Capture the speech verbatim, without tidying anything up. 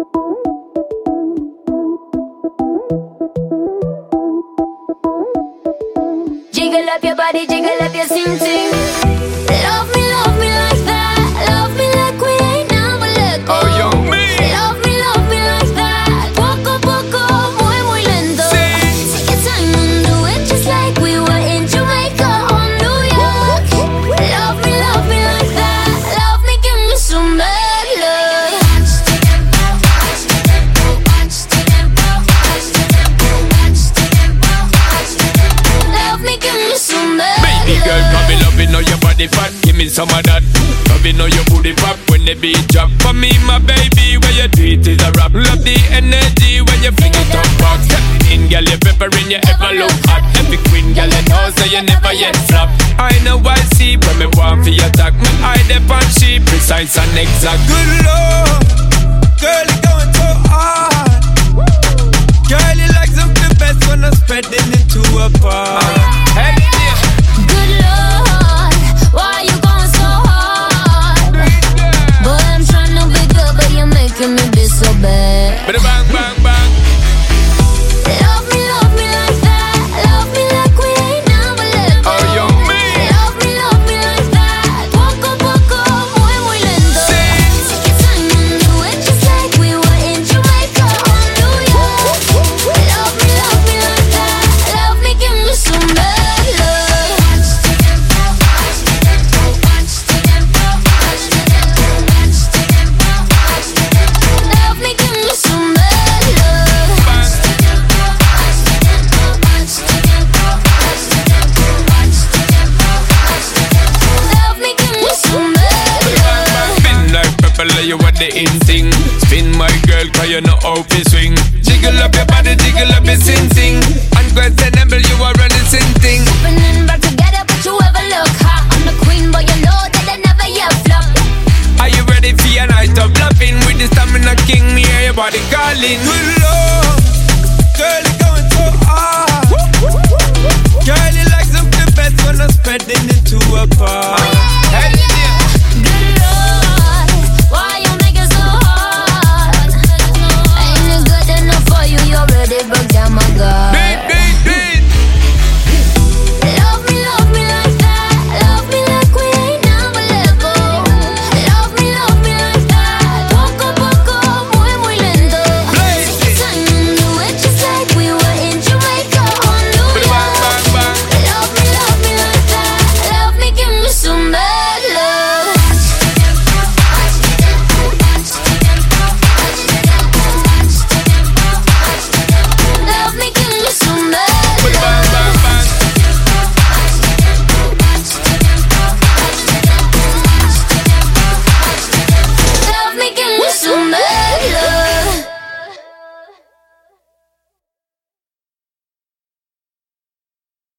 Jiggle up your body, jiggle up your sing sing. Love me, love me like that. Love me like we ain't never let go. Oh, young me. Love me, love me like that. Poco, poco, muy, muy lento. Sing. Take your time and do it just like we were in Jamaica or New York. Love me, love me like that. Love me, give me some bad love. Love me, give me some bad love. Baby girl, come me love it, know your body fat. Give me some of that. Love it, know your booty pop when the beat drop. For me, my baby, where you treat is a rap. Love the energy when you fling it up back. Step in, girl, you peppering, you ever look hot. Every queen, girl, you know, so you never yet flop. I know I see when me want for your attack. Me eye dep on she precise and exact. Good lord, girl, you going so hard. Girl, you like something best when I'm spreading it to a bar. Hey, yeah. Good Lord, why you going so hard? Boy, I'm trying to be good, but you're making me be so bad. Bada bang, bang, bang. Love me, love me like that. Love me like we ain't never let go. Oh, young me. Love me, love me like that. Poco, poco, muy, muy lento. Sing. Take your time and do it just like we were in Jamaica or New York. Love me, love me like that. Love me, give me some bad love. Love me, give me some bad love. Love me, give me some bad love. Spin like pepper, you what the in thing. Spin my girl, cause you know how to swing. Jiggle up your body, jiggle up your sing sing. Unquestionable, you are running sing thing. Opening back together, but you ever look hot. I'm the queen, but you know that I never yet flop. Are you ready for your night of loving? With the stamina king, me hear your body calling.